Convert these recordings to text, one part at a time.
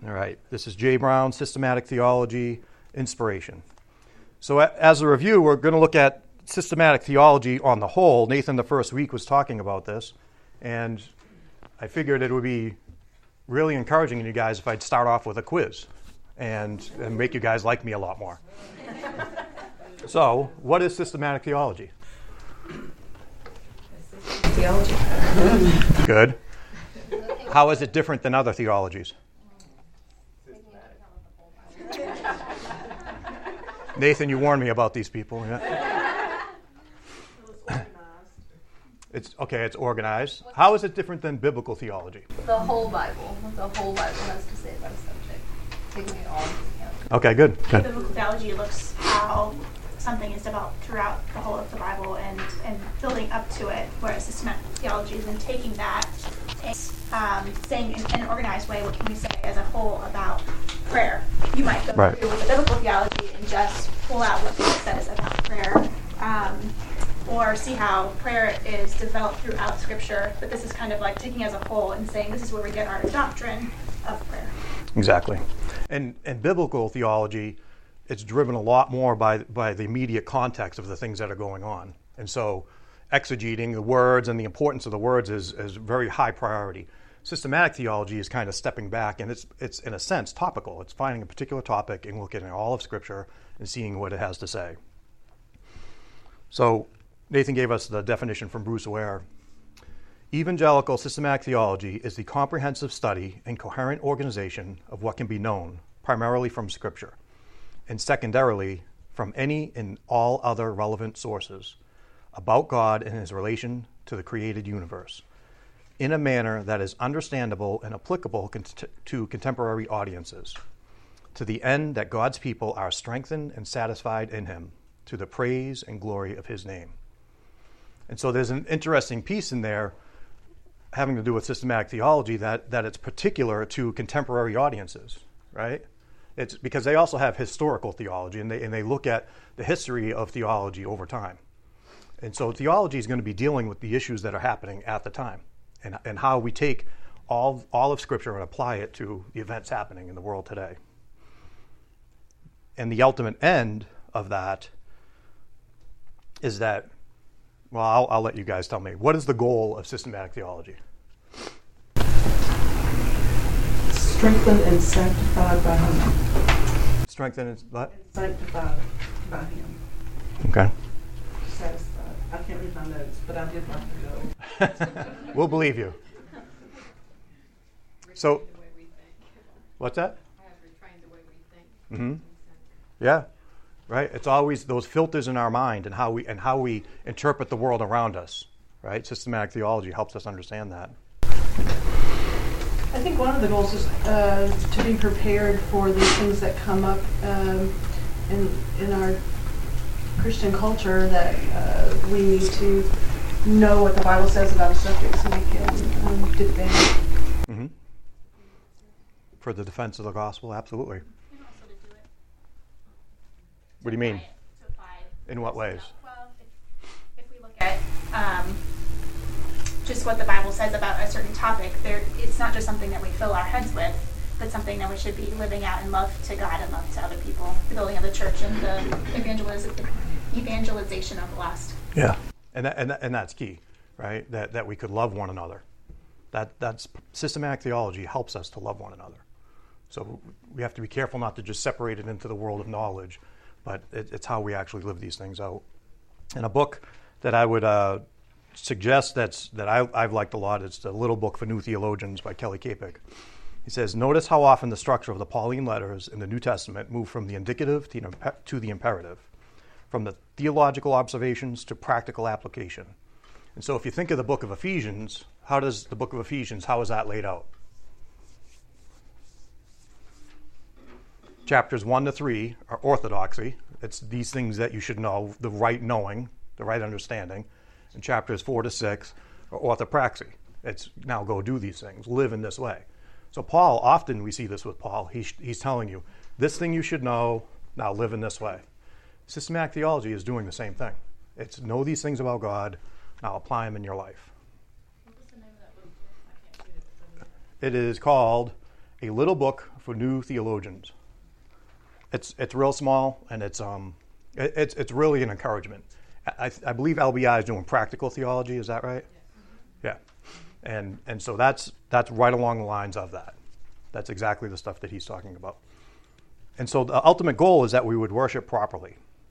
All right, this is Jay Brown, Systematic Theology, Inspiration. So as a review, we're going to look at systematic theology on the whole. Nathan, the first week, was talking about this, and I figured it would be really encouraging to you guys if I'd start off with a quiz and make you guys like me a lot more. So, what is systematic theology? Theology. Good. How is it different than other theologies? Nathan, you warned me about these people. Yeah. It's organized. How is it different than biblical theology? The whole Bible. What the whole Bible has to say about a subject. Taking it all into account. Okay, good. Biblical theology looks how something is developed throughout the whole of the Bible and building up to it, whereas systematic theology is in taking that and saying in an organized way, what can we say as a whole about prayer? You might go through with the biblical theology and just pull out what it says about prayer, or see how prayer is developed throughout Scripture, but this is kind of like taking as a whole and saying this is where we get our doctrine of prayer. Exactly. And biblical theology, it's driven a lot more by the immediate context of the things that are going on. And so exegeting the words and the importance of the words is very high priority. Systematic theology is kind of stepping back, and it's in a sense topical. It's finding a particular topic and looking at all of Scripture and seeing what it has to say. So Nathan gave us the definition from Bruce Ware. Evangelical systematic theology is the comprehensive study and coherent organization of what can be known, primarily from Scripture, and secondarily from any and all other relevant sources, about God and his relation to the created universe, in a manner that is understandable and applicable to contemporary audiences, to the end that God's people are strengthened and satisfied in him, to the praise and glory of his name. And so there's an interesting piece in there having to do with systematic theology that it's particular to contemporary audiences, right? It's because they also have historical theology, and they look at the history of theology over time. And so theology is going to be dealing with the issues that are happening at the time, and how we take all of Scripture and apply it to the events happening in the world today. And the ultimate end of that is that, well, I'll let you guys tell me. What is the goal of systematic theology? Strengthened and sanctified by him. Strengthened and what? Sanctified by him. Okay. Satisfied. I can't read my notes, but I did like to go. We'll believe you. So, what's that? Retrain the way we think. Mm-hmm. Yeah, right. It's always those filters in our mind and how we interpret the world around us. Right. Systematic theology helps us understand that. I think one of the goals is to be prepared for these things that come up in our Christian culture, that we need to know what the Bible says about a subject so we can defend it. Mm-hmm. For the defense of the gospel, absolutely. And also to do it. What do you mean? To apply In what ways? Well, if we look at just what the Bible says about a certain topic, it's not just something that we fill our heads with, but something that we should be living out in love to God and love to other people, the building of the church and the evangelization of the lost. Yeah, and that's key, right? That we could love one another. That's systematic theology helps us to love one another. So we have to be careful not to just separate it into the world of knowledge, but it's how we actually live these things out. And a book that I would suggest that I've liked a lot is The Little Book for New Theologians by Kelly Kapik. He says, notice how often the structure of the Pauline letters in the New Testament move from the indicative to the imperative, from the theological observations to practical application. And so if you think of the book of Ephesians, how is that laid out? Chapters 1 to 3 are orthodoxy. It's these things that you should know, the right knowing, the right understanding. And chapters 4 to 6 are orthopraxy. It's now go do these things, live in this way. So Paul, often we see this with Paul. He's telling you, this thing you should know, now live in this way. Systematic theology is doing the same thing. It's know these things about God, now apply them in your life. What was the name of that book? I can't read it. It is called A Little Book for New Theologians. It's real small, and it's really an encouragement. I believe LBI is doing practical theology. Is that right? Yeah. And so that's right along the lines of that. That's exactly the stuff that he's talking about. And so the ultimate goal is that we would worship properly.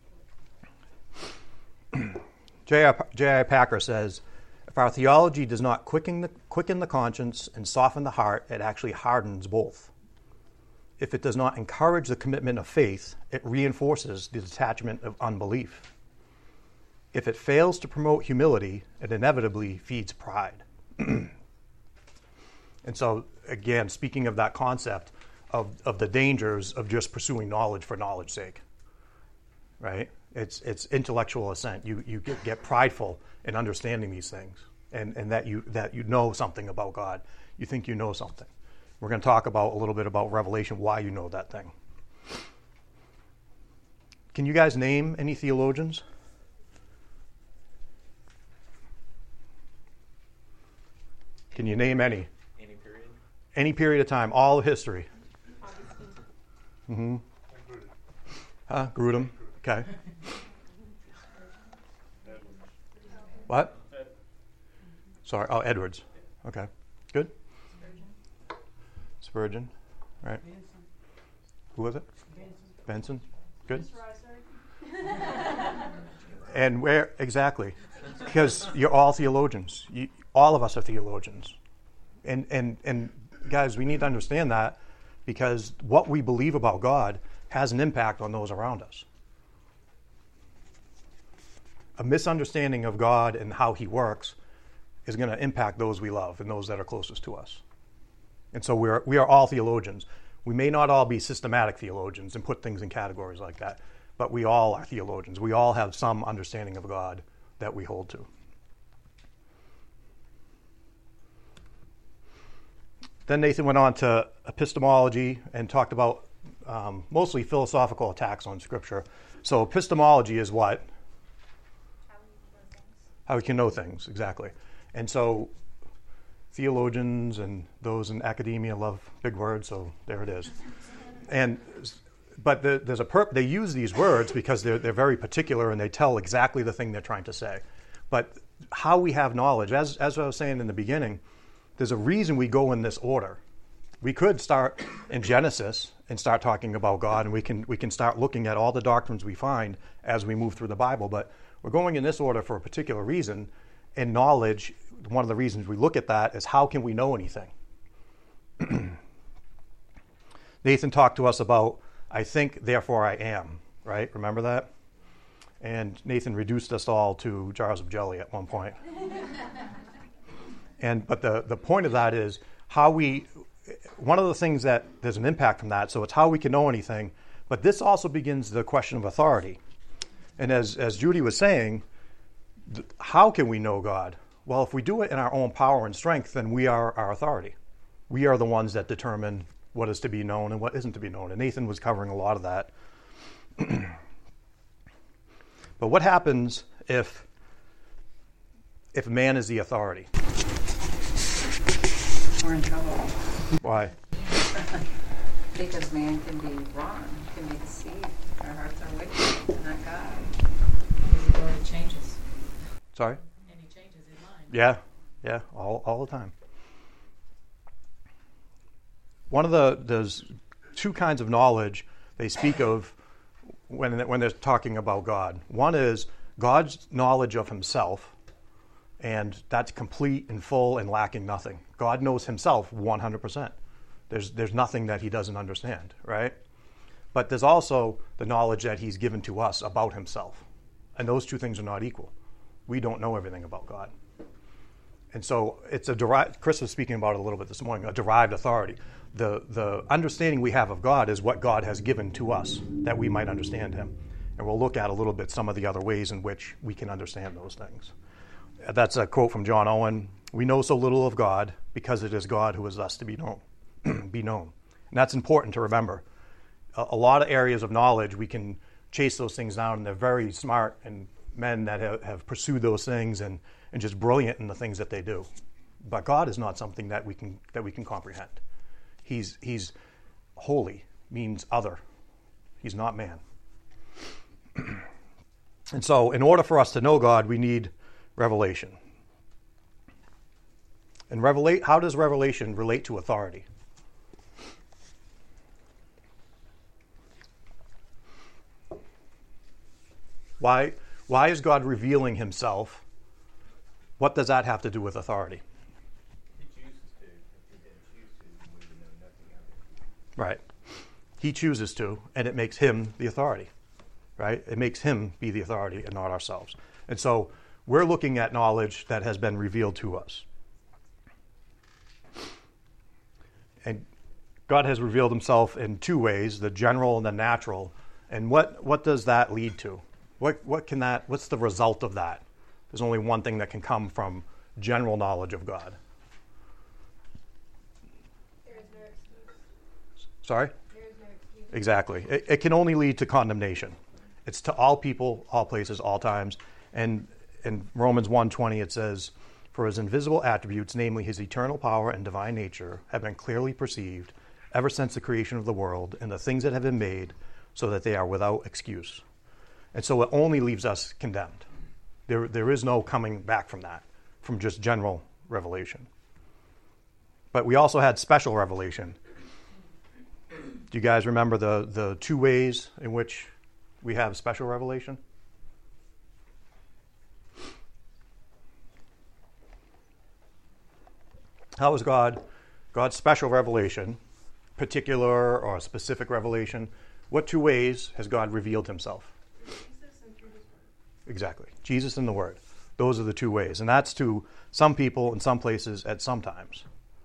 J.I. Packer says, if our theology does not quicken the conscience and soften the heart, it actually hardens both. If it does not encourage the commitment of faith, it reinforces the detachment of unbelief. If it fails to promote humility, it inevitably feeds pride. And so, again, speaking of that concept of the dangers of just pursuing knowledge for knowledge's sake, right? It's intellectual assent. You get prideful in understanding these things, and that you know something about God. You think you know something. We're going to talk about a little bit about Revelation, why you know that thing. Can you guys name any theologians? Can you name any? Any period? Any period of time, all of history. Grudem. Grudem. Okay. What? Sorry. Oh, Edwards. Okay. Good. Spurgeon. Right. Who was it? Benson. Good. And where exactly? Because you're all theologians. All of us are theologians. And guys, we need to understand that, because what we believe about God has an impact on those around us. A misunderstanding of God and how he works is going to impact those we love and those that are closest to us. And so we are all theologians. We may not all be systematic theologians and put things in categories like that, but we all are theologians. We all have some understanding of God that we hold to. Then Nathan went on to epistemology and talked about mostly philosophical attacks on Scripture. So epistemology is what? How we can know things, exactly. And so theologians and those in academia love big words, so there it is. But there's they use these words because they're very particular and they tell exactly the thing they're trying to say. But how we have knowledge, as I was saying in the beginning, there's a reason we go in this order. We could start in Genesis and start talking about God, and we can start looking at all the doctrines we find as we move through the Bible. But we're going in this order for a particular reason. And knowledge, one of the reasons we look at that is how can we know anything? Nathan talked to us about, I think, therefore I am, right? Remember that? And Nathan reduced us all to jars of jelly at one point. But the point of that is one of the things that there's an impact from that, so it's how we can know anything, but this also begins the question of authority. And as Judy was saying, how can we know God? Well, if we do it in our own power and strength, then we are our authority. We are the ones that determine what is to be known and what isn't to be known. And Nathan was covering a lot of that. But what happens if man is the authority? We're in trouble. Why? Because man can be wrong, can be deceived. Our hearts are wicked, not God. His word changes. Sorry? And he changes his mind. Yeah, all the time. There's two kinds of knowledge they speak of when they're talking about God. One is God's knowledge of himself, and that's complete and full and lacking nothing. God knows himself 100%. There's nothing that he doesn't understand, right? But there's also the knowledge that he's given to us about himself. And those two things are not equal. We don't know everything about God. And so it's Chris was speaking about it a little bit this morning, a derived authority. The understanding we have of God is what God has given to us, that we might understand him. And we'll look at a little bit some of the other ways in which we can understand those things. That's a quote from John Owen. We know so little of God because it is God who is thus to be known. Be known. And that's important to remember. A lot of areas of knowledge, we can chase those things down, and they're very smart and men that have pursued those things and just brilliant in the things that they do. But God is not something that we can comprehend. He's holy, means other. He's not man. And so in order for us to know God, we need revelation. And how does revelation relate to authority? Why is God revealing himself? What does that have to do with authority? He chooses to. If he didn't choose to, then we would know nothing of it. Right. He chooses to, and it makes him the authority. Right? It makes him be the authority and not ourselves. And so we're looking at knowledge that has been revealed to us. And God has revealed himself in two ways, the general and the natural. And what does that lead to? What's the result of that? There's only one thing that can come from general knowledge of God. There is no excuse. Sorry? There is no excuse. Exactly. It can only lead to condemnation. It's to all people, all places, all times. And in Romans 1:20 it says, "For his invisible attributes, namely his eternal power and divine nature, have been clearly perceived ever since the creation of the world and the things that have been made, so that they are without excuse." And so it only leaves us condemned. There is no coming back from that, from just general revelation. But we also had special revelation. Do you guys remember the two ways in which we have special revelation? How is God's special revelation, particular or specific revelation? What two ways has God revealed himself? Jesus and through his word. Exactly. Jesus and the Word. Those are the two ways. And that's to some people in some places at some times.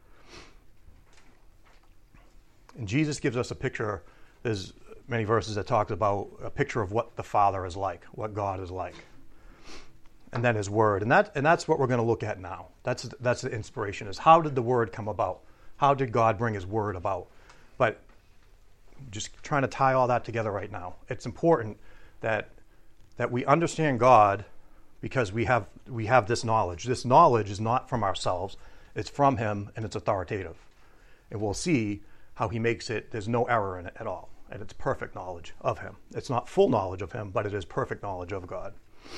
And Jesus gives us a picture. There's many verses that talk about a picture of what the Father is like, what God is like. And then his Word. And that's what we're going to look at now. That's the inspiration, is how did the Word come about? How did God bring his Word about? But just trying to tie all that together right now. It's important that we understand God because we have this knowledge. This knowledge is not from ourselves. It's from him, and it's authoritative. And we'll see how he makes it. There's no error in it at all. And it's perfect knowledge of him. It's not full knowledge of him, but it is perfect knowledge of God.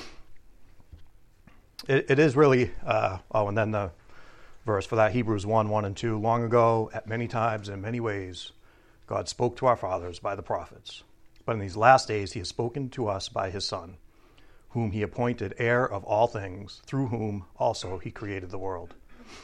It is really, and then the verse for that, Hebrews 1:1 and 2. "Long ago, at many times and many ways, God spoke to our fathers by the prophets. But in these last days he has spoken to us by his Son, whom he appointed heir of all things, through whom also he created the world."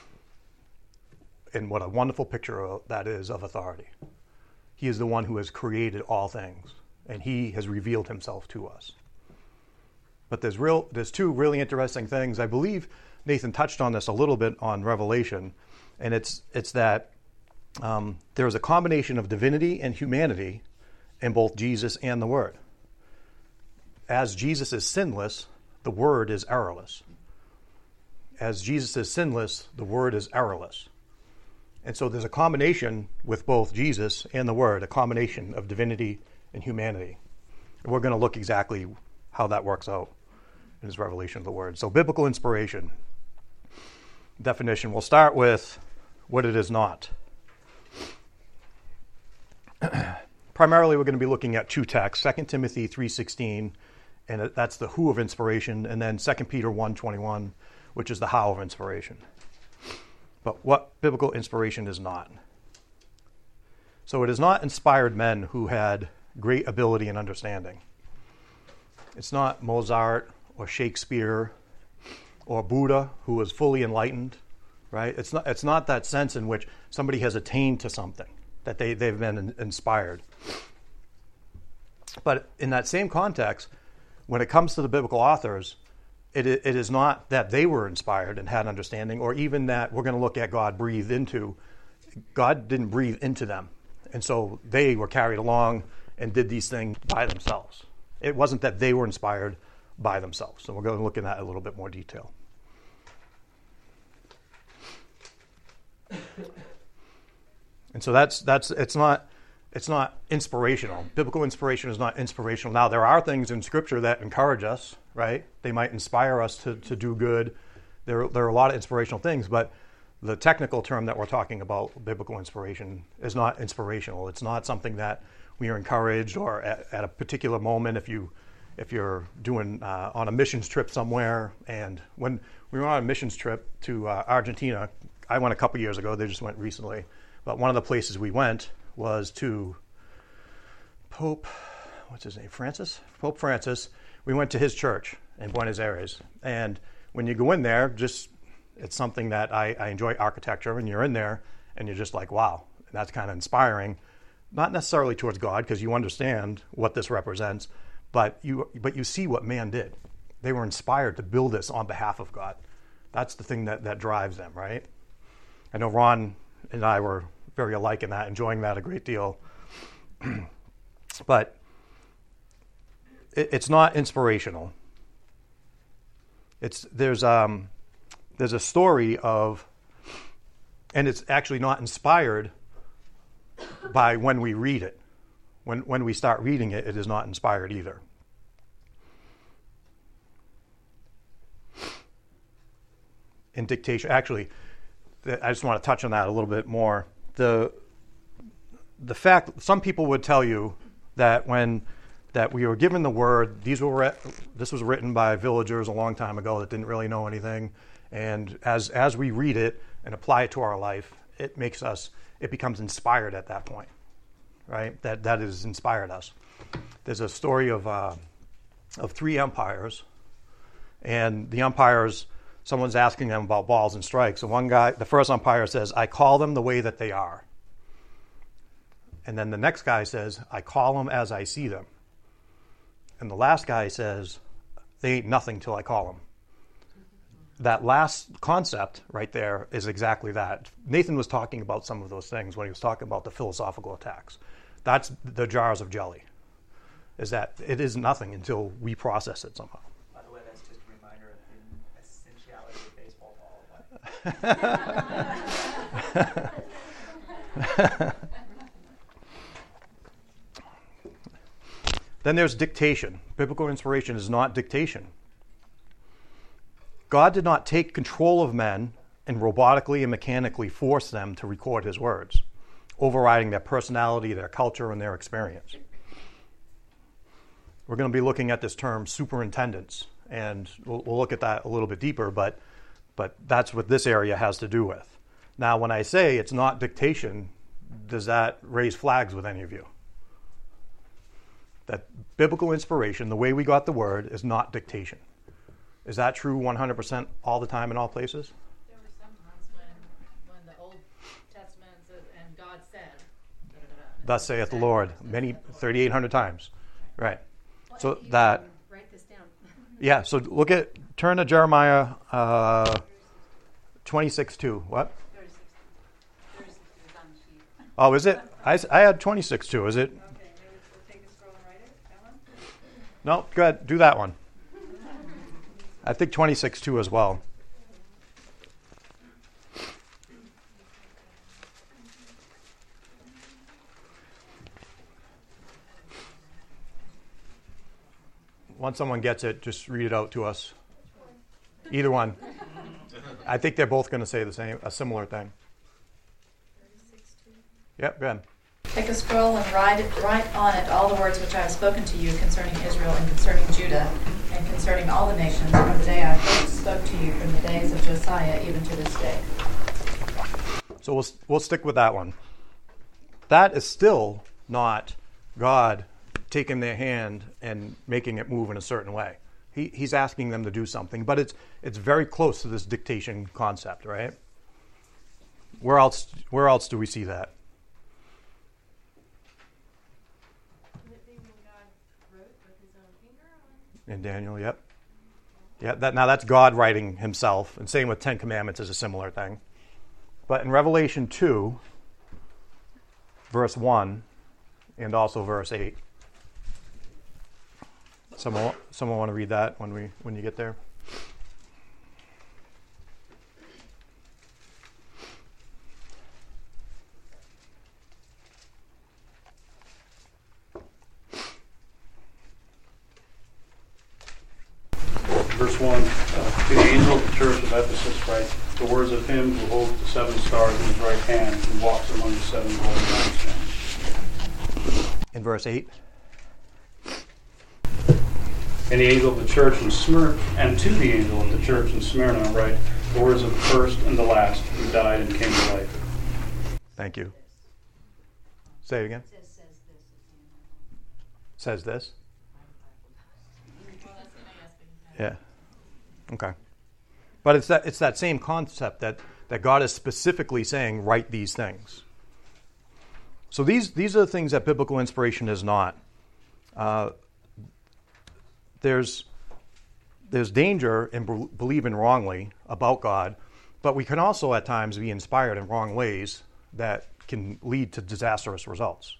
And what a wonderful picture that is of authority. He is the one who has created all things, and he has revealed himself to us. But there's two really interesting things. I believe Nathan touched on this a little bit on Revelation, and it's that there is a combination of divinity and humanity in both Jesus and the Word. As Jesus is sinless, the Word is errorless. As Jesus is sinless, the Word is errorless. And so there's a combination with both Jesus and the Word, a combination of divinity and humanity. And we're going to look exactly how that works out in his revelation of the Word. So biblical inspiration. Definition. We'll start with what it is not. Primarily, we're going to be looking at two texts, 2 Timothy 3:16, and that's the who of inspiration, and then 2 Peter 1:21, which is the how of inspiration. But what biblical inspiration is not. So it is not inspired men who had great ability and understanding. It's not Mozart or Shakespeare or Buddha who was fully enlightened, right? It's not that sense in which somebody has attained to something, that they've been inspired. But in that same context, when it comes to the biblical authors, it is not that they were inspired and had understanding, or even that we're going to look at God breathed into. God didn't breathe into them. And so they were carried along and did these things by themselves. It wasn't that they were inspired by themselves. So we're going to look at that in a little bit more detail. And so it's not inspirational. Biblical inspiration is not inspirational. Now, there are things in Scripture that encourage us, right? They might inspire us to do good. There are a lot of inspirational things, but the technical term that we're talking about, biblical inspiration, is not inspirational. It's not something that we are encouraged, or at a particular moment if you're doing on a missions trip somewhere. And when we were on a missions trip to Argentina, I went a couple years ago, they just went recently, but one of the places we went was to Pope Francis. We went to his church in Buenos Aires. And when you go in there, it's something that I enjoy architecture, and you're in there and you're just like, wow, and that's kind of inspiring. Not necessarily towards God, because you understand what this represents, but you see what man did. They were inspired to build this on behalf of God. That's the thing that drives them, right? I know Ron and I were very alike in that, enjoying that a great deal. But it's not inspirational. There's a story of, and it's actually not inspired by when we read it. When we start reading it, it is not inspired either. In dictation, actually, I just want to touch on that a little bit more. The fact, some people would tell you that that we were given the word, this was written by villagers a long time ago that didn't really know anything, and as we read it and apply it to our life, it becomes inspired at that point, right? That has inspired us. There's a story of 3 umpires, and the umpires, someone's asking them about balls and strikes, and one guy, the first umpire says, "I call them the way that they are." And then the next guy says, "I call them as I see them." And the last guy says, "They ain't nothing till I call them." That last concept right there is exactly that. Nathan was talking about some of those things when he was talking about the philosophical attacks. That's the jars of jelly, is that it is nothing until we process it somehow. By the way, that's just a reminder of the essentiality of baseball ball. Then there's dictation. Biblical inspiration is not dictation. God did not take control of men and robotically and mechanically force them to record his words, overriding their personality, their culture, and their experience. We're going to be looking at this term superintendence, and we'll look at that a little bit deeper, but that's what this area has to do with. Now, when I say it's not dictation, does that raise flags with any of you? That biblical inspiration, the way we got the word, is not dictation. Is that true 100% all the time in all places? There were some times when the Old Testament says, and God said, Thus saith the Lord, many 3,800 times, right? Well, So you that, can write this down. yeah. So turn to Jeremiah 26:2. What? 36 is on the sheet. Oh, is it? I had 26:2. Is it? Okay, maybe we'll take a scroll and write it. That one? No, go ahead. Do that one. I think 26:2 as well. Once someone gets it, just read it out to us. Either one. I think they're both going to say a similar thing. Yep, go ahead. Take a scroll and write on it all the words which I have spoken to you concerning Israel and concerning Judah and concerning all the nations from the day I first spoke to you from the days of Josiah even to this day. So we'll stick with that one. That is still not God taking their hand and making it move in a certain way. He's asking them to do something, but it's very close to this dictation concept, right? Where else do we see that? In Daniel, yep. Yeah, that's God writing himself, and same with 10 Commandments is a similar thing. But in Revelation 2, verse 1, and also verse 8. Someone want to read that when you get there? Verse 1, to the angel of the church of Ephesus write, the words of him who holds the 7 stars in his right hand and walks among the 7 golden lampstands. In verse 8. And the angel of the church in Smyrna, and to the angel of the church in Smyrna write the words of the first and the last who died and came to life. Thank you. Say it again. Says this. Yeah. Okay. But it's that same concept that God is specifically saying, write these things. So these are the things that biblical inspiration is not. There's danger in believing wrongly about God, but we can also at times be inspired in wrong ways that can lead to disastrous results.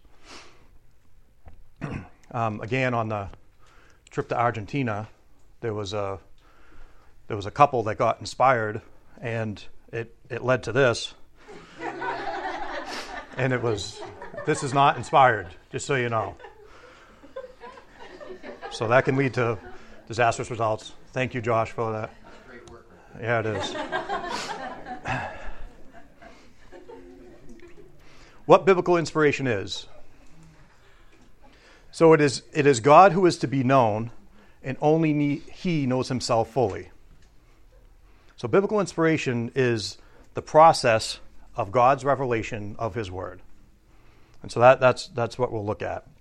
Again, on the trip to Argentina, there was a couple that got inspired, and it led to this. And this is not inspired, just so you know. So that can lead to disastrous results. Thank you, Josh, for that. Great work. Yeah, it is. What biblical inspiration is. So it is God who is to be known, and only he knows himself fully. So biblical inspiration is the process of God's revelation of his word. And so that's what we'll look at.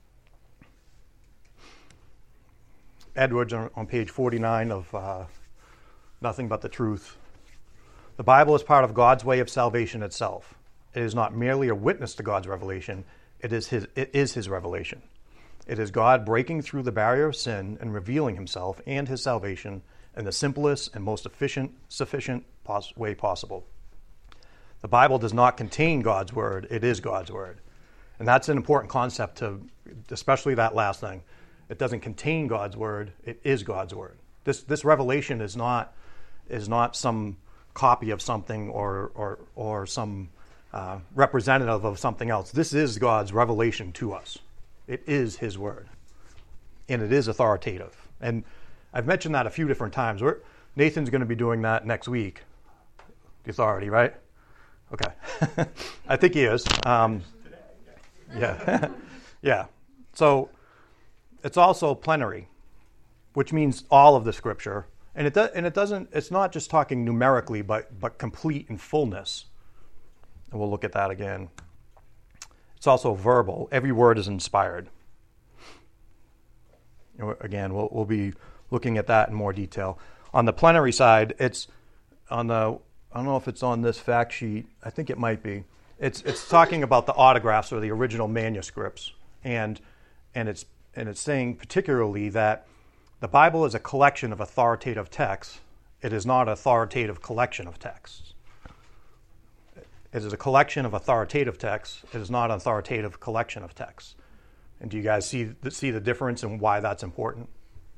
Edwards on page 49 of Nothing But the Truth. The Bible is part of God's way of salvation itself. It is not merely a witness to God's revelation, it is his revelation. It is God breaking through the barrier of sin and revealing himself and his salvation in the simplest and most sufficient way possible. The Bible does not contain God's word, it is God's word. And that's an important concept, especially that last thing. It doesn't contain God's word, it is God's word. This revelation is not some copy of something or some representative of something else. This is God's revelation to us. It is his word. And it is authoritative. And I've mentioned that a few different times. Nathan's going to be doing that next week. The authority, right? Okay. I think he is. Yeah. Yeah. So it's also plenary, which means all of the scripture. And it's not just talking numerically, but complete in fullness. And we'll look at that again. It's also verbal. Every word is inspired. Again, we'll be looking at that in more detail. On the plenary side, it's on the, I don't know if it's on this fact sheet. I think it might be. It's talking about the autographs or the original manuscripts, and it's saying particularly that the Bible is a collection of authoritative texts. It is not an authoritative collection of texts. It is a collection of authoritative texts. It is not an authoritative collection of texts. And do you guys see the difference and why that's important?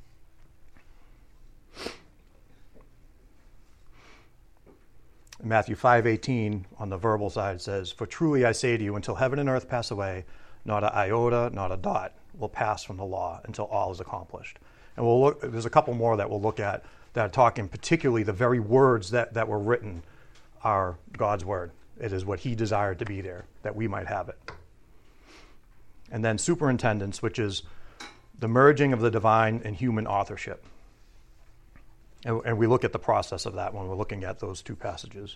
In Matthew 5:18, on the verbal side, it says, "For truly I say to you, until heaven and earth pass away, not an iota, not a dot will pass from the law until all is accomplished." And we'll look. There's a couple more that we'll look at that are talking particularly the very words that were written are God's word. It is what he desired to be there, that we might have it. And then superintendence, which is the merging of the divine and human authorship. And we look at the process of that when we're looking at those two passages.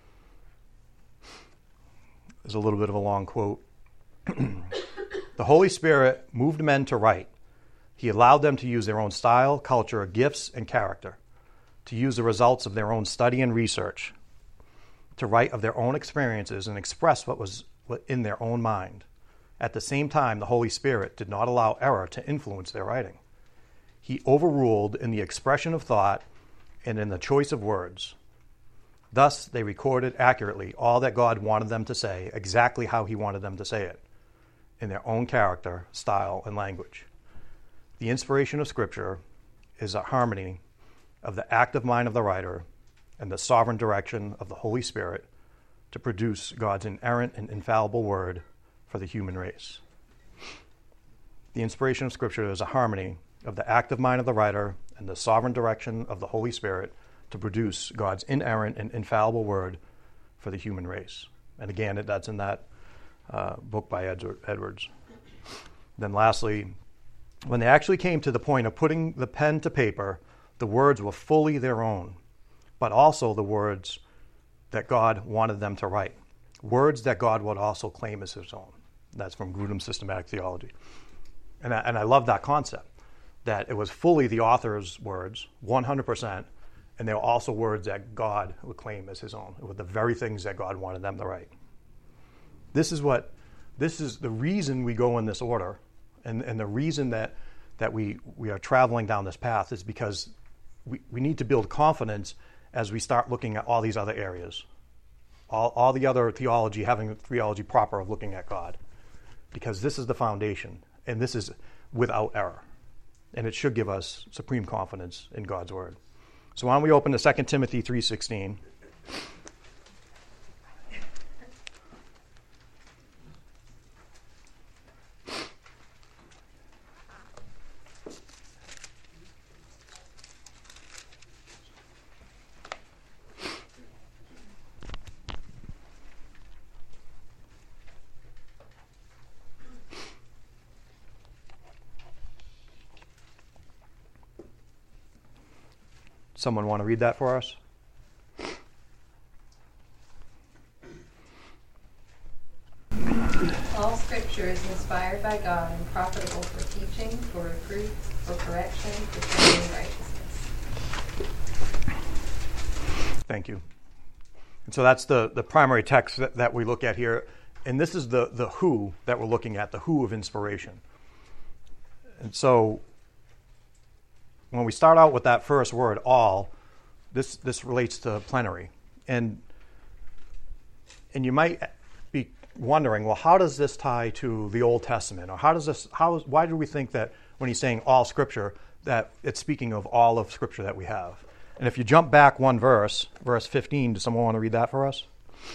There's a little bit of a long quote. The Holy Spirit moved men to write. He allowed them to use their own style, culture, gifts, and character, to use the results of their own study and research, to write of their own experiences and express what was in their own mind. At the same time, the Holy Spirit did not allow error to influence their writing. He overruled in the expression of thought and in the choice of words. Thus, they recorded accurately all that God wanted them to say, exactly how he wanted them to say it, in their own character, style, and language. The inspiration of Scripture is a harmony of the active mind of the writer and the sovereign direction of the Holy Spirit to produce God's inerrant and infallible word for the human race. The inspiration of Scripture is a harmony of the active mind of the writer and the sovereign direction of the Holy Spirit to produce God's inerrant and infallible word for the human race. And again, that's in that book by Edwards. Then lastly, when they actually came to the point of putting the pen to paper, the words were fully their own, but also the words that God wanted them to write. Words that God would also claim as his own. That's from Grudem's Systematic Theology. And I love that concept, that it was fully the author's words, 100%, and they were also words that God would claim as his own. It were the very things that God wanted them to write. This is the reason we go in this order, and the reason that we are traveling down this path is because we need to build confidence as we start looking at all these other areas, all the other theology, having a theology proper of looking at God, because this is the foundation, and this is without error, and it should give us supreme confidence in God's word. So why don't we open to 2 Timothy 3:16. Someone want to read that for us? All scripture is inspired by God and profitable for teaching, for reproof, for correction, for training in righteousness. Thank you. And so that's the primary text that we look at here. And this is the who that we're looking at, the who of inspiration. And so when we start out with that first word, all, this relates to plenary. And you might be wondering, well, how does this tie to the Old Testament? Or why do we think that when he's saying all Scripture, that it's speaking of all of Scripture that we have? And if you jump back one verse 15, does someone want to read that for us?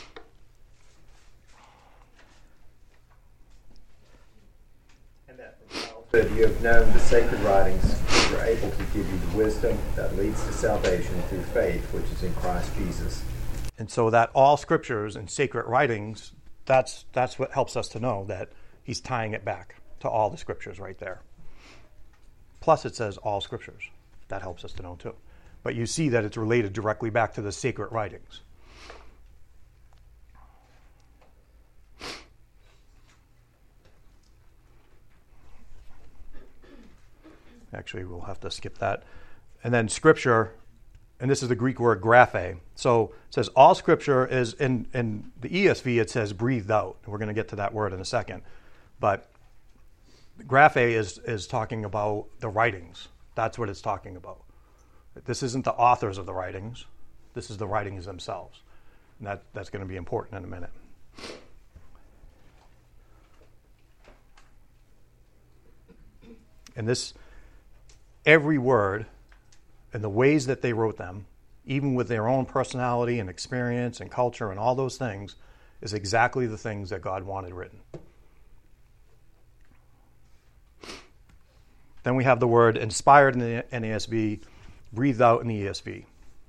And that from childhood you have known the sacred writings, which are able to give you the wisdom that leads to salvation through faith, which is in Christ Jesus. And so that all Scriptures and sacred writings, that's what helps us to know that he's tying it back to all the Scriptures right there. Plus it says all Scriptures. That helps us to know too. But you see that it's related directly back to the sacred writings. Actually, we'll have to skip that. And then Scripture, and this is the Greek word graphe. So it says all Scripture is, in the ESV it says breathed out. We're going to get to that word in a second. But graphe is talking about the writings. That's what it's talking about. This isn't the authors of the writings. This is the writings themselves. And that's going to be important in a minute. And this, every word and the ways that they wrote them, even with their own personality and experience and culture and all those things, is exactly the things that God wanted written. Then we have the word inspired in the NASB, breathed out in the ESV.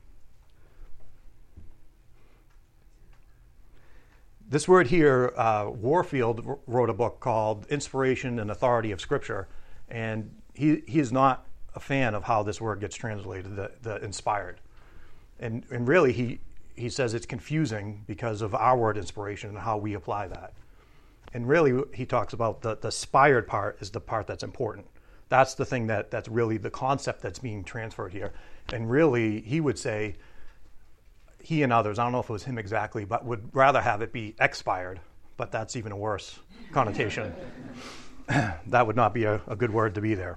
This word here, Warfield wrote a book called Inspiration and Authority of Scripture, and he is not a fan of how this word gets translated, the inspired. And really, he says it's confusing because of our word inspiration and how we apply that. And really, he talks about the inspired part is the part that's important. That's the thing that's really the concept that's being transferred here. And really, he would say, he and others, I don't know if it was him exactly, but would rather have it be expired, but that's even a worse connotation. That would not be a good word to be there.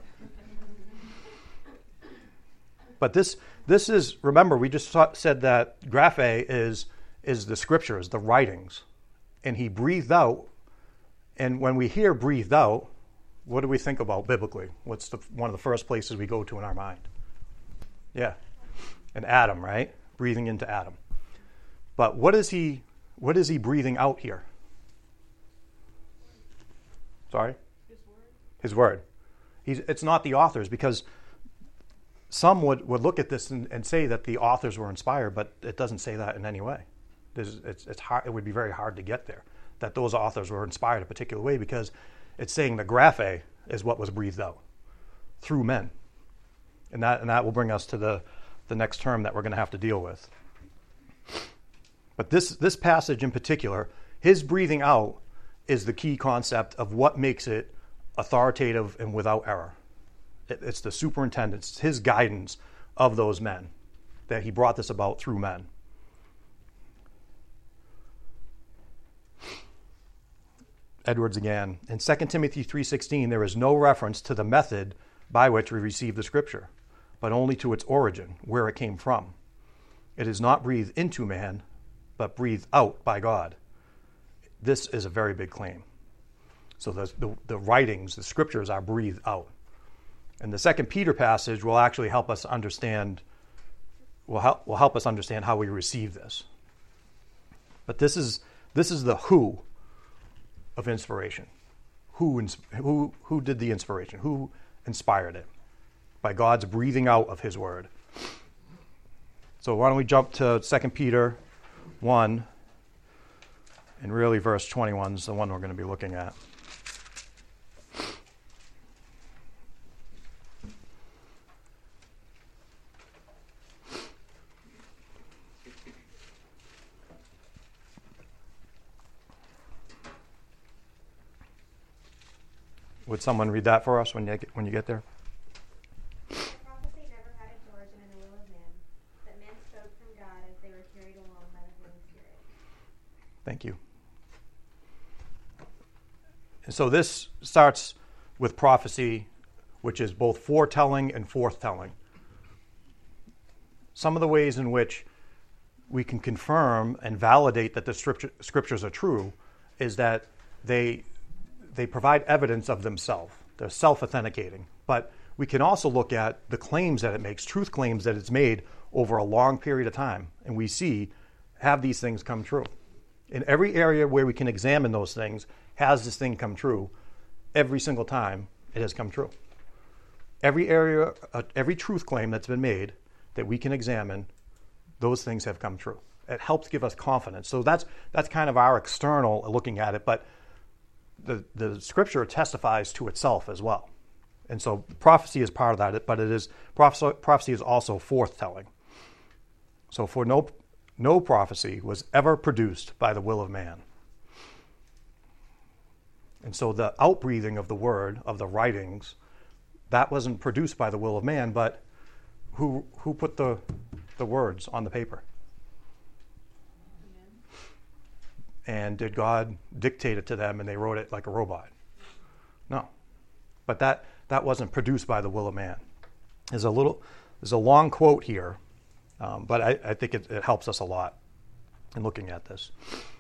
But this is, remember, we just said that graphe is the Scriptures, the writings. And he breathed out, and when we hear breathed out, what do we think about biblically? What's one of the first places we go to in our mind? Yeah, and Adam, right? Breathing into Adam. But what is he breathing out here? Sorry? His word. It's not the authors, because some would look at this and say that the authors were inspired, but it doesn't say that in any way. It's hard. It would be very hard to get there, that those authors were inspired a particular way, because it's saying the graphe is what was breathed out through men. And that will bring us to the next term that we're going to have to deal with. But this passage in particular, his breathing out is the key concept of what makes it authoritative and without error. It's the superintendence, his guidance of those men, that he brought this about through men. Edwards again. In 2 Timothy 3:16, there is no reference to the method by which we receive the Scripture, but only to its origin, where it came from. It is not breathed into man, but breathed out by God. This is a very big claim. So the writings, the Scriptures, are breathed out. And the 2 Peter passage will actually help us understand. Will help us understand how we receive this. But this is the who of inspiration. Who did the inspiration? Who inspired it? By God's breathing out of his word. So why don't we jump to 2 Peter 1, and really verse 21 is the one we're going to be looking at. Would someone read that for us when you get there? Prophecy never had its origin in the will of man, but men spoke from God as they were carried along by the Holy Spirit. Thank you. And so this starts with prophecy, which is both foretelling and forthtelling. Some of the ways in which we can confirm and validate that the scriptures are true is that they provide evidence of themselves. They're self-authenticating. But we can also look at the claims that it makes, truth claims that it's made over a long period of time, and we see, have these things come true? In every area where we can examine those things, has this thing come true? Every single time it has come true. Every area, every truth claim that's been made that we can examine, those things have come true. It helps give us confidence. So that's kind of our external looking at it, but the scripture testifies to itself as well. And so prophecy is part of that, but prophecy is also forthtelling. So for no prophecy was ever produced by the will of man. And so the outbreathing of the word, of the writings, that wasn't produced by the will of man, but who put the words on the paper? And did God dictate it to them and they wrote it like a robot? No. But that wasn't produced by the will of man. There's a long quote here, but I think it helps us a lot in looking at this.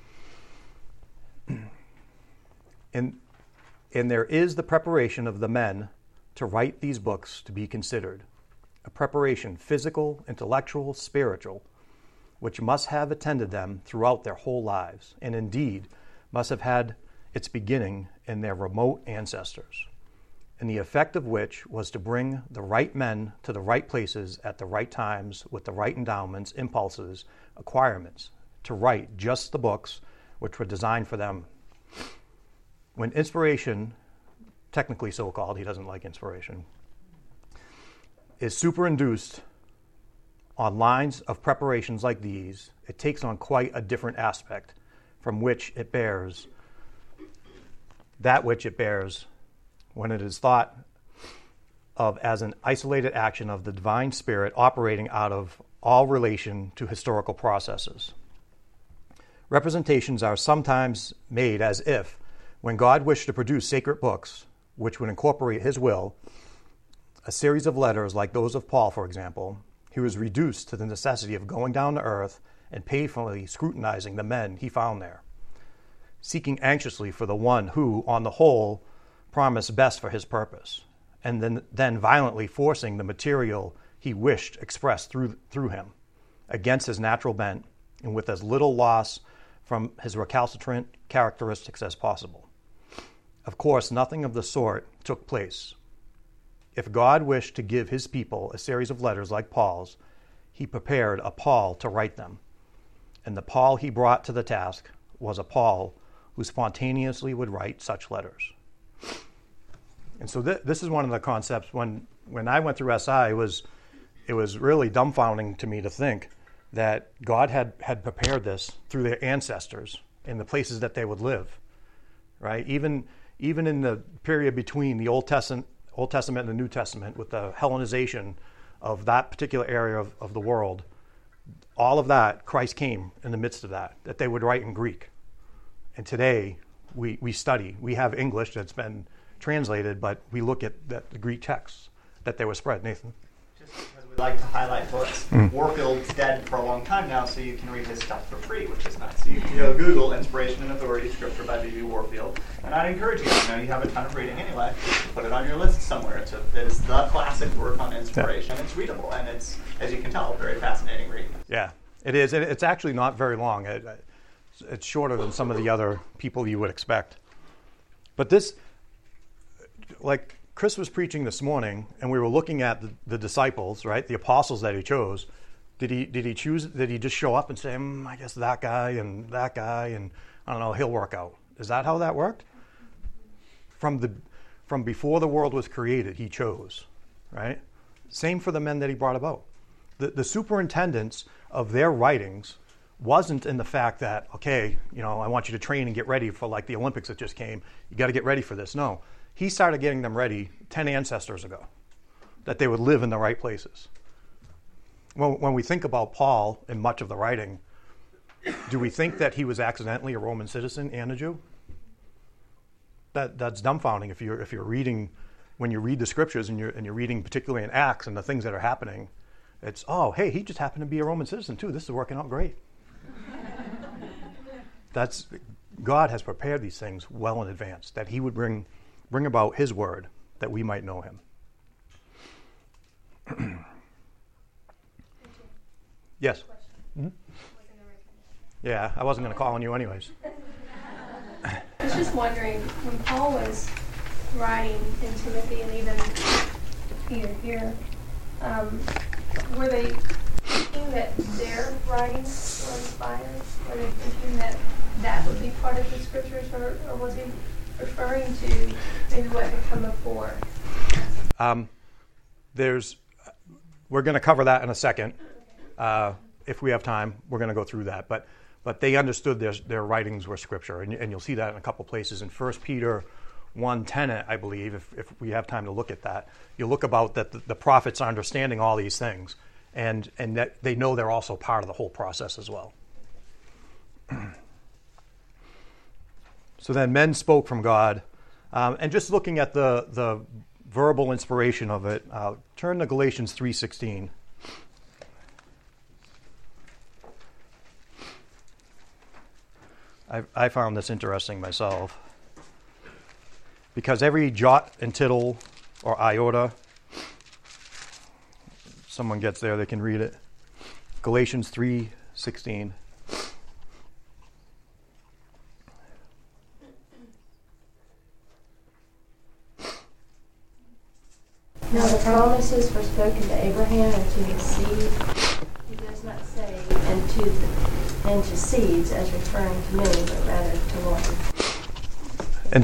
And there is the preparation of the men to write these books to be considered, a preparation physical, intellectual, spiritual, which must have attended them throughout their whole lives, and indeed must have had its beginning in their remote ancestors, and the effect of which was to bring the right men to the right places at the right times with the right endowments, impulses, acquirements, to write just the books which were designed for them. When inspiration, technically so-called, he doesn't like inspiration, is superinduced on lines of preparations like these, it takes on quite a different aspect from which it bears, that which it bears when it is thought of as an isolated action of the divine spirit operating out of all relation to historical processes. Representations are sometimes made as if, when God wished to produce sacred books, which would incorporate his will, a series of letters like those of Paul, for example, he was reduced to the necessity of going down to earth and painfully scrutinizing the men he found there, seeking anxiously for the one who, on the whole, promised best for his purpose, and then violently forcing the material he wished expressed through him, against his natural bent, and with as little loss from his recalcitrant characteristics as possible. Of course, nothing of the sort took place. if God wished to give his people a series of letters like Paul's, he prepared a Paul to write them. And the Paul he brought to the task was a Paul who spontaneously would write such letters. And so this is one of the concepts. When I went through SI, it was really dumbfounding to me to think that God had prepared this through their ancestors in the places that they would live, right? Even in the period between the Old Testament and the New Testament, with the Hellenization of that particular area of the world, all of that, Christ came in the midst of that they would write in Greek. And today, we study. We have English that's been translated, but we look at the Greek texts that they were spread. Nathan? Just because we like to highlight books, Warfield's dead for a long time now, so you can read his stuff for free, which is nice. So you can go Google Inspiration and Authority, Scripture by B.B. Warfield. And I'd encourage you, I know you have a ton of reading anyway, put it on your list somewhere. It is the classic work on inspiration. Yeah. It's readable, and it's, as you can tell, a very fascinating read. Yeah, it is. It's actually not very long. It's shorter than some of the other people you would expect. But this, like Chris was preaching this morning, and we were looking at the disciples, right? The apostles that he chose. Did he just show up and say, I guess that guy, and I don't know, he'll work out? Is that how that worked? From before the world was created, he chose, right? Same for the men that he brought about. The superintendence of their writings wasn't in the fact that, okay, I want you to train and get ready for like the Olympics that just came. You got to get ready for this. No, he started getting them ready 10 ancestors ago, that they would live in the right places. When we think about Paul in much of the writing, do we think that he was accidentally a Roman citizen and a Jew? That's dumbfounding. If you're reading, when you read the scriptures and you're reading particularly in Acts and the things that are happening, it's, oh, hey, he just happened to be a Roman citizen too. This is working out great. God has prepared these things well in advance, that he would bring about his word, that we might know him. Yes? Mm-hmm. Yeah, I wasn't going to call on you anyways. I was just wondering, when Paul was writing in Timothy and even here, were they thinking that their writings were inspired? Were they thinking that would be part of the scriptures, or was he referring to maybe what had come before? We're going to cover that in a second. If we have time, we're going to go through that. But they understood their writings were scripture, and you'll see that in a couple places. In 1 Peter 1:10, I believe, if we have time to look at that, you'll look about that the prophets are understanding all these things, and that they know they're also part of the whole process as well. So then men spoke from God. And just looking at the verbal inspiration of it, turn to Galatians 3:16. I found this interesting myself, because every jot and tittle or iota, someone gets there, they can read it. Galatians 3:16. Now the promises were spoken to Abraham and to his seed. He does not say and to seeds as referring to many, but rather to one. And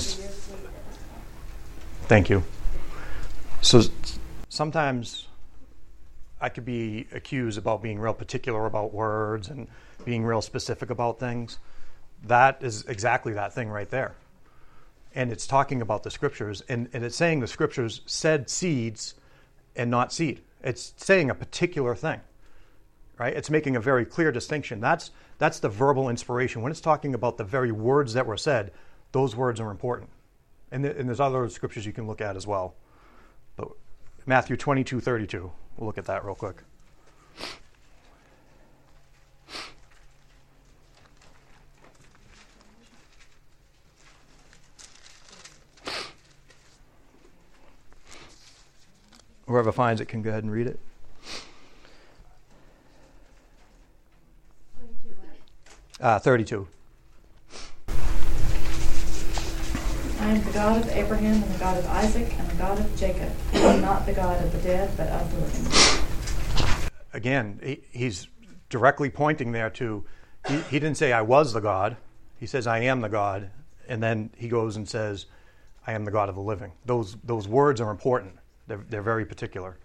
thank you. So sometimes I could be accused about being real particular about words and being real specific about things. That is exactly that thing right there. And it's talking about the scriptures, and it's saying the scriptures said seeds and not seed. It's saying a particular thing, right? It's making a very clear distinction. That's the verbal inspiration. When it's talking about the very words that were said, those words are important. And there's other scriptures you can look at as well. But Matthew 22:32, we'll look at that real quick. Whoever finds it can go ahead and read it. 32. I am the God of Abraham and the God of Isaac and the God of Jacob. I am not the God of the dead, but of the living. Again, he's directly pointing there to, he didn't say I was the God. He says I am the God. And then he goes and says, I am the God of the living. Those words are important. They're very particular.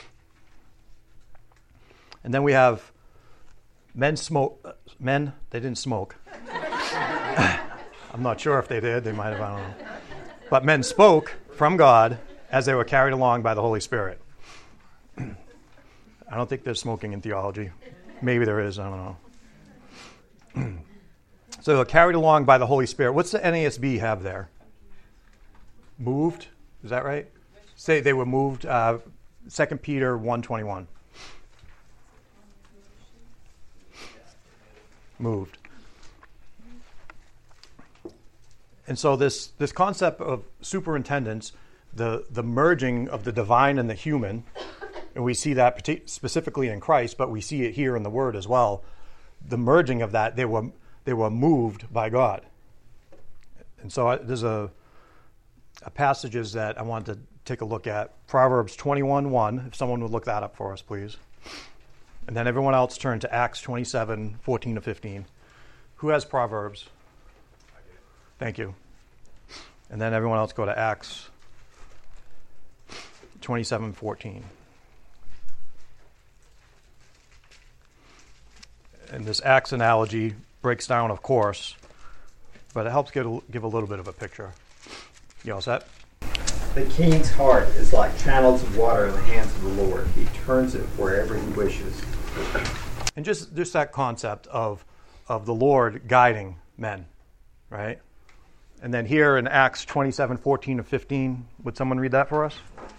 And then we have men, they didn't smoke. I'm not sure if they did. They might have, I don't know. But men spoke from God as they were carried along by the Holy Spirit. I don't think there's smoking in theology. Maybe there is, I don't know. So they were carried along by the Holy Spirit. What's the NASB have there? Moved? Is that right? Say they were moved. 2 Peter 1:21. Moved. And so this concept of superintendence, the merging of the divine and the human, and we see that specifically in Christ, but we see it here in the Word as well. The merging of that, they were moved by God. And so there's a passages that I want to take a look at. Proverbs 21:1, if someone would look that up for us, please. And then everyone else turn to Acts 27:14-15. Who has Proverbs? Thank you. And then everyone else go to Acts 27:14. And this Acts analogy breaks down, of course, but it helps give a little bit of a picture. You all set? The king's heart is like channels of water in the hands of the Lord. He turns it wherever he wishes. And just that concept of the Lord guiding men, right? And then here in Acts 27:14-15, would someone read that for us?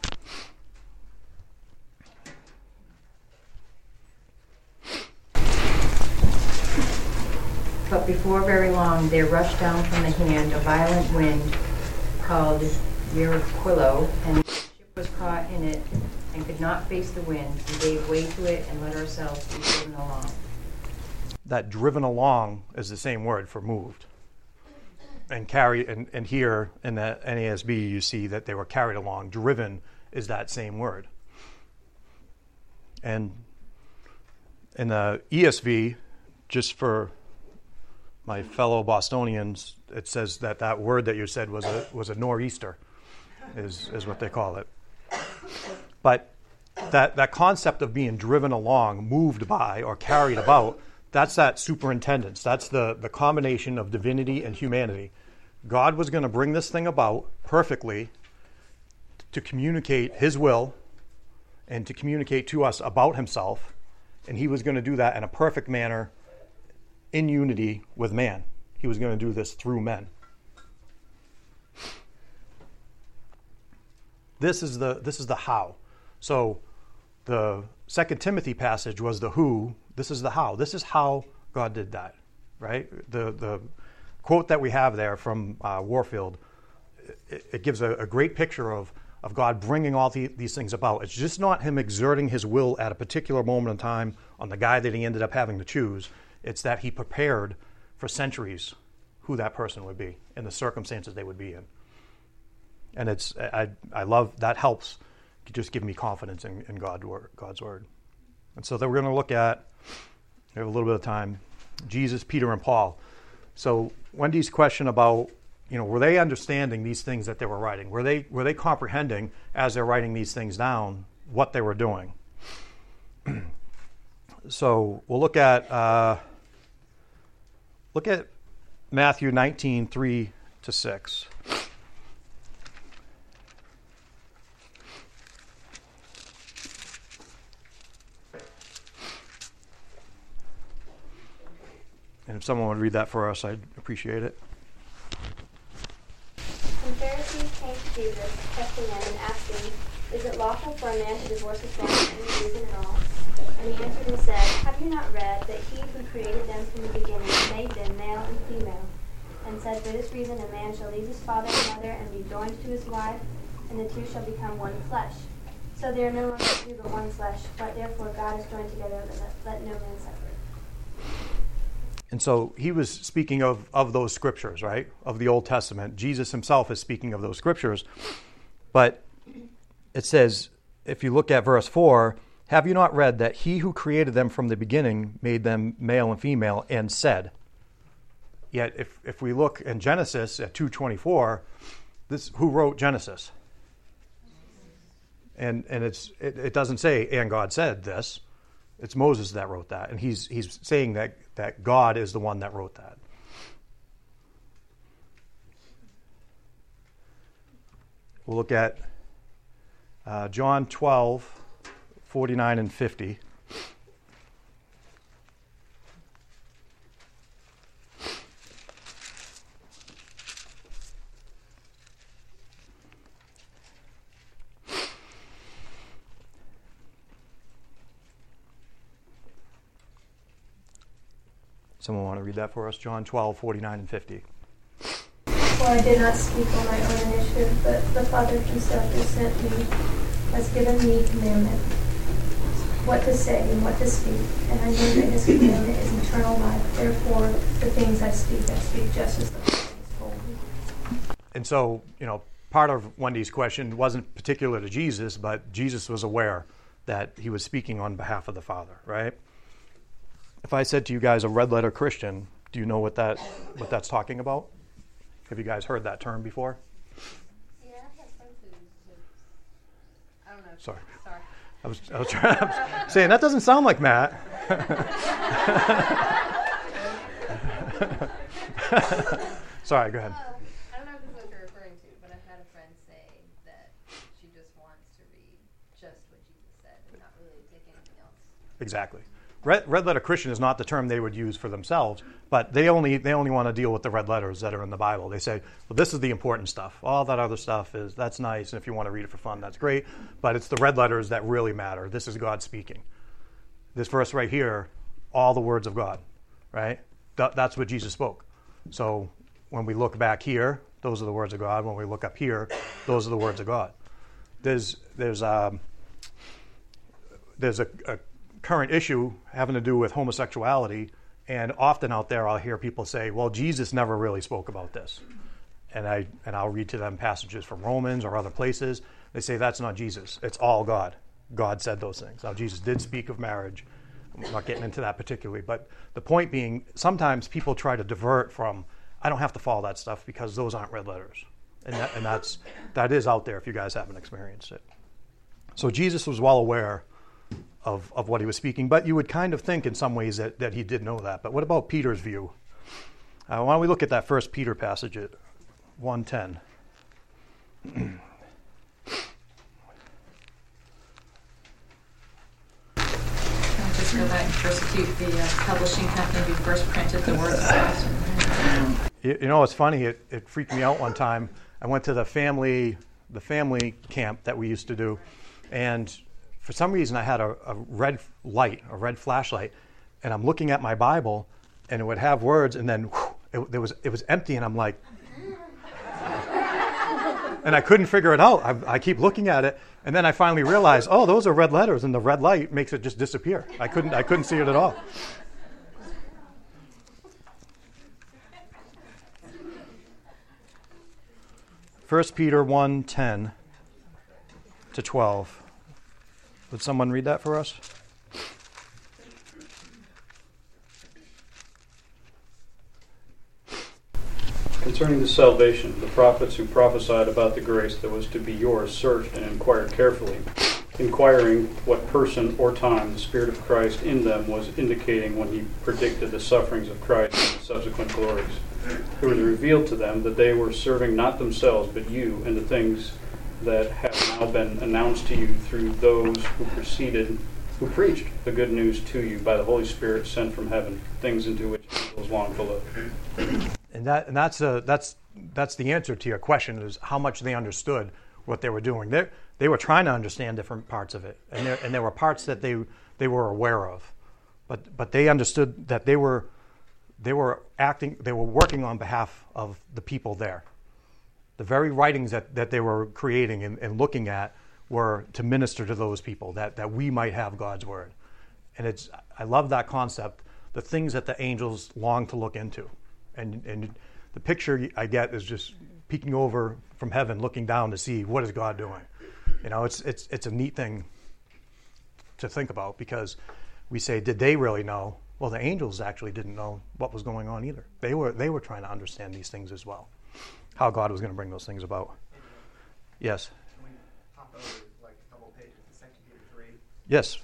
But before very long there rushed down from the hand a violent wind called Eurocquilo, and the ship was caught in it and could not face the wind. We gave way to it and let ourselves be driven along. That driven along is the same word for moved. And carry, and here in the NASB you see that they were carried along. Driven is that same word. And in the ESV, just for my fellow Bostonians, it says that word that you said was a nor'easter, is what they call it. But that concept of being driven along, moved by, or carried about, that's that superintendence. That's the combination of divinity and humanity. God was going to bring this thing about perfectly to communicate his will and to communicate to us about himself, and he was going to do that in a perfect manner in unity with man. He was going to do this through men. This is the how. So the 2 Timothy passage was the who. This is the how. This is how God did that, right? The quote that we have there from Warfield, it gives a great picture of God bringing all these things about. It's just not him exerting his will at a particular moment in time on the guy that he ended up having to choose. It's that he prepared for centuries who that person would be and the circumstances they would be in. And I love that. Helps just give me confidence in God's word. And so then we're going to look at, we have a little bit of time, Jesus, Peter, and Paul. So Wendy's question about, were they understanding these things that they were writing? Were they comprehending as they're writing these things down what they were doing? So we'll look at Matthew 19:3-6. And if someone would read that for us, I'd appreciate it. Some Pharisees came to Jesus, testing him and asking, "Is it lawful for a man to divorce his wife for any reason at all?" And he answered and said, "Have you not read that he who created them from the beginning made them male and female, and said, for this reason a man shall leave his father and mother and be joined to his wife, and the two shall become one flesh. So they are no longer two but one flesh, but therefore God has joined together, let no man separate." And so he was speaking of those scriptures, right? Of the Old Testament. Jesus himself is speaking of those scriptures. But it says, if you look at verse 4, have you not read that he who created them from the beginning made them male and female and said? Yet if we look in Genesis at 2:24, this who wrote Genesis? And it doesn't say, and God said this. It's Moses that wrote that. And he's saying that God is the one that wrote that. We'll look at John 12, 49 and 50. Someone want to read that for us? John 12, 49 and 50. For I did not speak on my own initiative, but the Father himself who sent me has given me commandment, what to say and what to speak, and I know that his commandment is eternal life. Therefore, the things I speak just as the Father has told me. And so, part of Wendy's question wasn't particular to Jesus, but Jesus was aware that he was speaking on behalf of the Father, right? If I said to you guys a red letter Christian, do you know what that's talking about? Have you guys heard that term before? Yeah, I have friends who, I don't know. Sorry. Sorry. I was saying, that doesn't sound like Matt. Sorry, go ahead. I don't know if this is what you're referring to, but I've had a friend say that she just wants to read just what Jesus said and not really take anything else. Exactly. Red letter Christian is not the term they would use for themselves, but they only want to deal with the red letters that are in the Bible. They say, well, this is the important stuff. All that other stuff that's nice, and if you want to read it for fun, that's great. But it's the red letters that really matter. This is God speaking. This verse right here, all the words of God, right? That's what Jesus spoke. So when we look back here, those are the words of God. When we look up here, those are the words of God. There's a current issue having to do with homosexuality, and often out there I'll hear people say, well, Jesus never really spoke about this. And I'll read to them passages from Romans or other places. They say that's not Jesus. It's all God. God said those things. Now, Jesus did speak of marriage. I'm not getting into that particularly, but the point being, sometimes people try to divert from, I don't have to follow that stuff because those aren't red letters. And that is out there if you guys haven't experienced it. So Jesus was well aware of what he was speaking, but you would kind of think in some ways that he did know that. But what about Peter's view? Why don't we look at that first Peter passage at 1:10. I'll just go back and persecute the publishing company who first printed the words of God. It's funny, it freaked me out one time. I went to the family camp that we used to do, and for some reason I had a red flashlight, and I'm looking at my Bible, and it would have words, and then it was empty, and I'm like, and I couldn't figure it out. I keep looking at it, and then I finally realized, oh, those are red letters, and the red light makes it just disappear. I couldn't see it at all. First Peter 1:10 to 12. Would someone read that for us? Concerning the salvation, the prophets who prophesied about the grace that was to be yours searched and inquired carefully, inquiring what person or time the Spirit of Christ in them was indicating when he predicted the sufferings of Christ and the subsequent glories. It was revealed to them that they were serving not themselves but you and the things that have now been announced to you through those who preached the good news to you by the Holy Spirit sent from heaven, things into which angels long to look. And that's the answer to your question, is how much they understood what they were doing. They were trying to understand different parts of it, and there were parts that they were aware of, but they understood that they were working on behalf of the people there. The very writings that they were creating and looking at were to minister to those people, that we might have God's word. And I love that concept the things that the angels long to look into. And the picture I get is just peeking over from heaven, looking down to see what is God doing. You know, it's a neat thing to think about, because we say, did they really know? Well, the angels actually didn't know what was going on either. They were trying to understand these things as well, how God was going to bring those things about. Yes. Can we pop over like a couple pages to 2 Peter 3? Yes.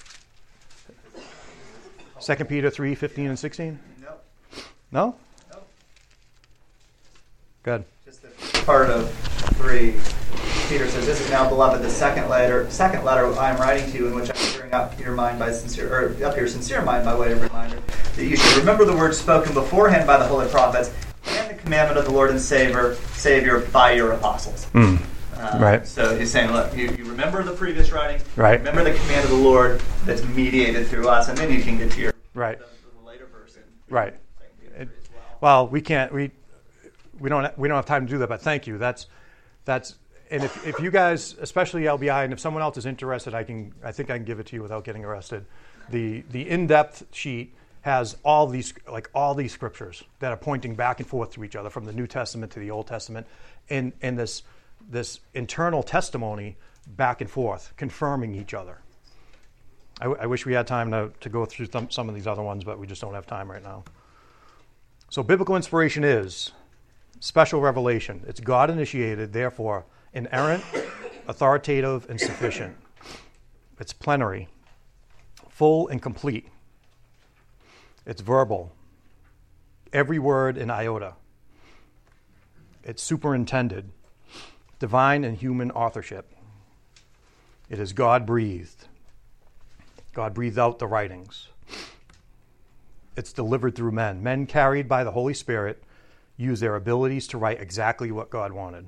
2 Peter 3, 15 and 16? Nope. No? Nope. Good. Just the part of 3. Peter says, "This is now, beloved, the second letter I am writing to you, in which I am stirring up your mind by sincere mind by way of reminder, that you should remember the words spoken beforehand by the holy prophets, and the commandment of the Lord and Savior by your apostles." Right. So he's saying, look, you remember the previous writing, right. Remember the command of the Lord that's mediated through us, and then you can get to your right. the later verse. Right. Well, we can't. We don't have time to do that. But thank you. That's. And if you guys, especially LBI, and if someone else is interested, I think I can give it to you without getting arrested. The in-depth sheet has all these scriptures that are pointing back and forth to each other, from the New Testament to the Old Testament, and this internal testimony back and forth, confirming each other. I wish we had time to go through some of these other ones, but we just don't have time right now. So biblical inspiration is special revelation. It's God-initiated, therefore inerrant, authoritative, and sufficient. It's plenary, full and complete. It's verbal, every word in iota. It's superintended, divine and human authorship. It is God-breathed. God breathed out the writings. It's delivered through men. Men carried by the Holy Spirit use their abilities to write exactly what God wanted.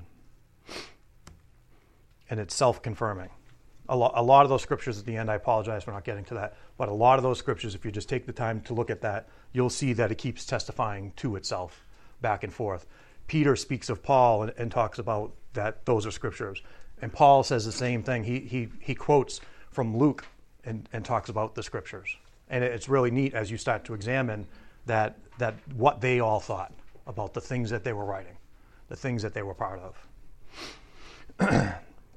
And it's self-confirming. A lot of those scriptures at the end, I apologize for not getting to that, but a lot of those scriptures, if you just take the time to look at that, you'll see that it keeps testifying to itself back and forth. Peter speaks of Paul and talks about that those are scriptures. And Paul says the same thing. He quotes from Luke and talks about the scriptures. And it's really neat as you start to examine that what they all thought about the things that they were writing, the things that they were part of.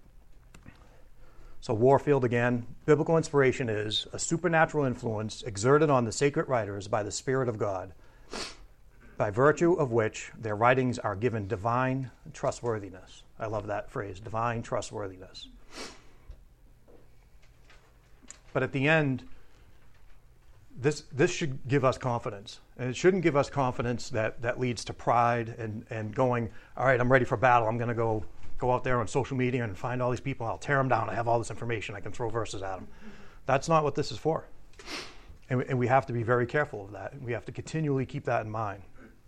So Warfield again, biblical inspiration is a supernatural influence exerted on the sacred writers by the Spirit of God, by virtue of which their writings are given divine trustworthiness. I love that phrase, divine trustworthiness. But at the end, this should give us confidence. And it shouldn't give us confidence that leads to pride and going, all right, I'm ready for battle. I'm going to go out there on social media and find all these people. I'll tear them down. I have all this information. I can throw verses at them. That's not what this is for. And we have to be very careful of that. We have to continually keep that in mind.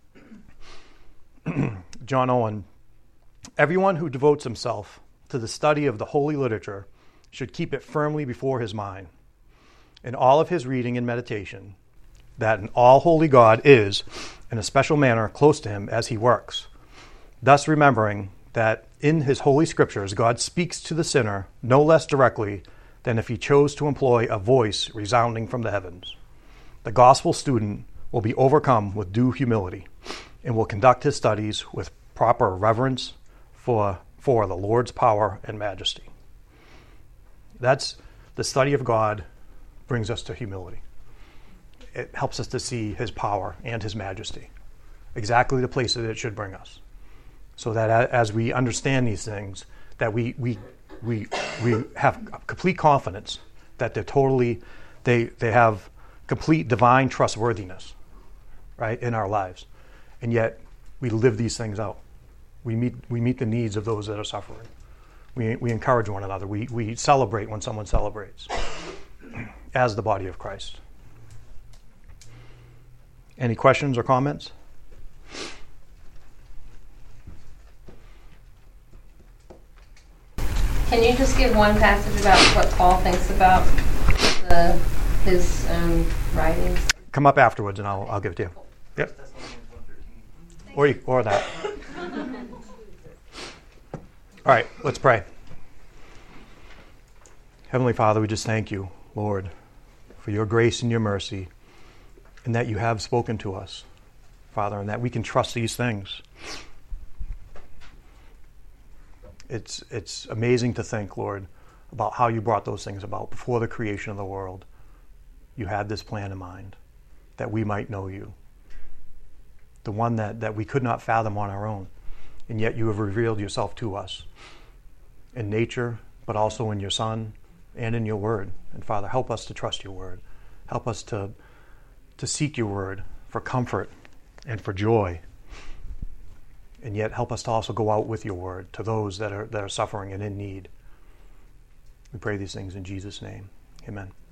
John Owen, everyone who devotes himself to the study of the Holy Literature should keep it firmly before his mind, in all of his reading and meditation, that an all-holy God is, in a special manner, close to him as he works, thus remembering that in his holy scriptures, God speaks to the sinner no less directly than if he chose to employ a voice resounding from the heavens. The gospel student will be overcome with due humility and will conduct his studies with proper reverence for the Lord's power and majesty. That's the study of God brings us to humility. It helps us to see his power and his majesty, exactly the place that it should bring us. So that as we understand these things, that we have complete confidence that they have complete divine trustworthiness, right, in our lives, and yet we live these things out. We meet the needs of those that are suffering. We encourage one another. We celebrate when someone celebrates, as the body of Christ. Any questions or comments? Can you just give one passage about what Paul thinks about his writings? Come up afterwards and I'll give it to you. Yep. Or that. All right, let's pray. Heavenly Father, we just thank you, Lord, for your grace and your mercy. and that you have spoken to us, Father, and that we can trust these things. It's amazing to think, Lord, about how you brought those things about before the creation of the world. You had this plan in mind, that we might know you, the one that we could not fathom on our own, and yet you have revealed yourself to us in nature, but also in your Son and in your word. And Father, help us to trust your word. Help us to seek your word for comfort and for joy. And yet help us to also go out with your word to those that are suffering and in need. We pray these things in Jesus' name. Amen.